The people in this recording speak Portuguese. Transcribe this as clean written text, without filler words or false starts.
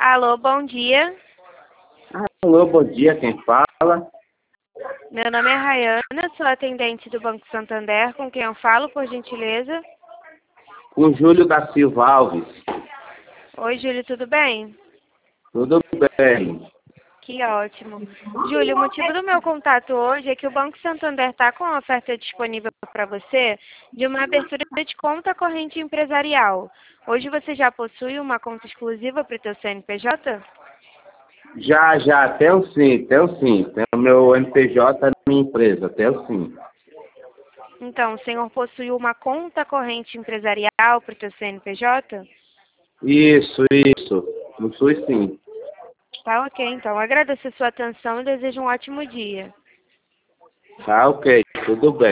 Alô, bom dia. Alô, bom dia, quem fala? Meu nome é Rayana, sou atendente do Banco Santander, com quem eu falo, por gentileza? Com Júlio da Silva Alves. Oi, Júlio, tudo bem? Tudo bem? Que ótimo. Júlio, o motivo do meu contato hoje é que o Banco Santander está com uma oferta disponível para você de uma abertura de conta corrente empresarial. Hoje você já possui uma conta exclusiva para o seu CNPJ? Já, tenho sim. Tenho meu NPJ na minha empresa, tenho sim. Então, o senhor possui uma conta corrente empresarial para o seu CNPJ? Isso. Possui sim. Tá ok, então. Agradeço a sua atenção e desejo um ótimo dia. Tá ok, tudo bem.